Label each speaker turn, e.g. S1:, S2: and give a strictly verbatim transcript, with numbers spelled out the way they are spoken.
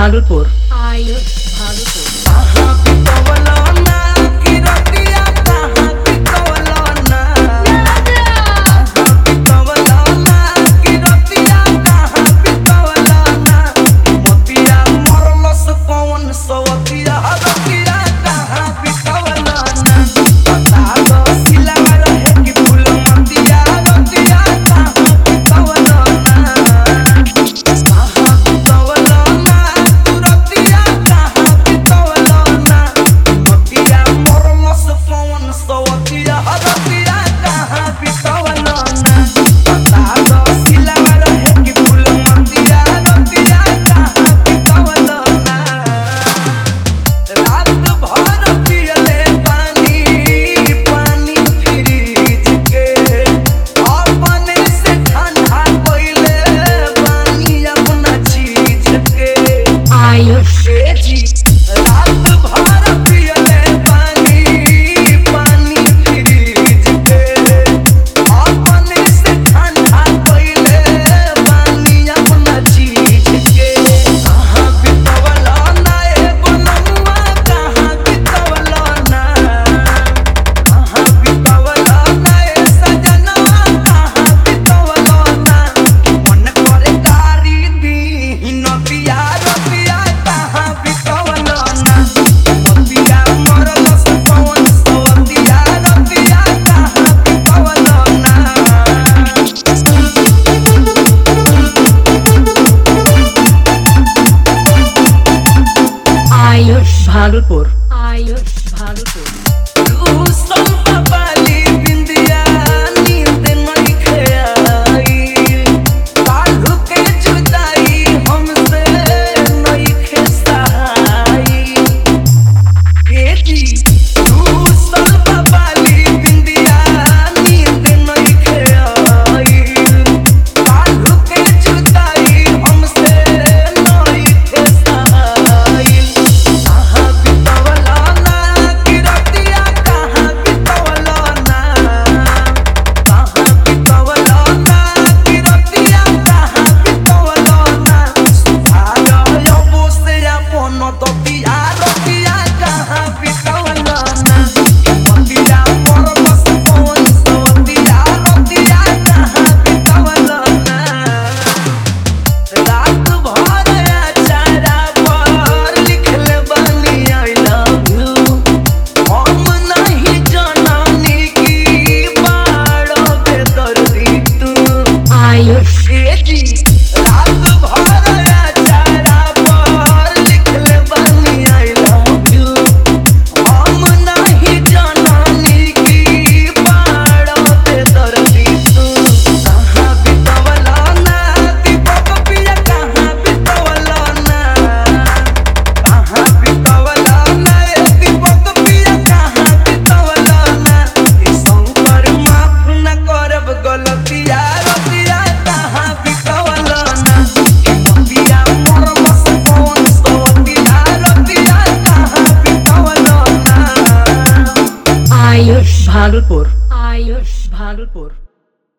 S1: भागलपुर
S2: आयुष भागलपुर
S3: कहाँ बितवलो ना कि रतिया कहाँ बितवलो ना कहाँ बितवलो ना कि रतिया कहाँ बितवलो ना मोतिया मरलस कौन सवतिया रतिया कहाँ बितवलो ना बता दो सिलवा रहे कि फूल मोतिया रतिया कहाँ बितवलो ना कहाँ बितवलो ना तू रतिया कहाँ बितवलो ना मोतिया मरलस कौन सवतिया रतिया कहाँ बितवलो ना बता दो सिलवा रहे कि फूल मोतिया रतिया कहाँ बितवलो ना रात भर पियले पानी पानी फ्रिज के अपने से ठंडा कइले पानी अपना चीज के
S2: आयुष
S3: ए जी रात भर पियले पानी पानी फ्रिज के अपने से ठंडा कइले पानी अपना चीज के कहाँ बितवलो ना ए बनमुआ कहाँ बितवलो ना कहाँ बितवलो ना ए सजनवा कहाँ बितवलो ना मन करे गारी दी नदिया रतिया कहाँ बितवलो ना मोतिया मरलस कौन सवतिया रतिया कहाँ बितवलो ना
S2: आयुष
S1: भागलपुर
S2: आयुष भागलपुर
S3: तू संपा पाली बिंदिया नींद नइखे आई काल्हू के जुदाई हमसे नइखे सहाई ए जी तू संपा पाली बिंदिया नींद नइखे आई काल्हू के जुदाई हमसे नइखे सहाई कहाँ बितवलो ना कि रतिया कहाँ बितवलो ना कहाँ बितवलो ना कि रतिया कहाँ बितवलो ना सुधार अबो से अपन दतिया रतिया कहाँ बितवलो ना मोतिया मरलस कौन सवतिया रतिया कहाँ बितवलो ना रात भर अचारा पर लिखले बानी आई लव यू हम नहीं जाननी की बाड़ो बेदर्दी तू
S2: आयुष
S3: ए जी रात भर अचारा पर लिखले बानी आई लव यू हम नहीं जाननी की बाड़ो बेदर्दी तू कहाँ बितवलो ना दीपक पिया कहाँ बितवलो ना कहाँ बितवलो ना ए दीपक पिया कहाँ बितवलो ना ई शंकर माफ न करब गलतिया रतिया कहाँ बितवलो ना ई मोतिया मरलस कौन सवतिया रतिया कहाँ बितवलो ना
S2: आयुष
S1: भागलपुर
S2: आयुष
S1: भागलपुर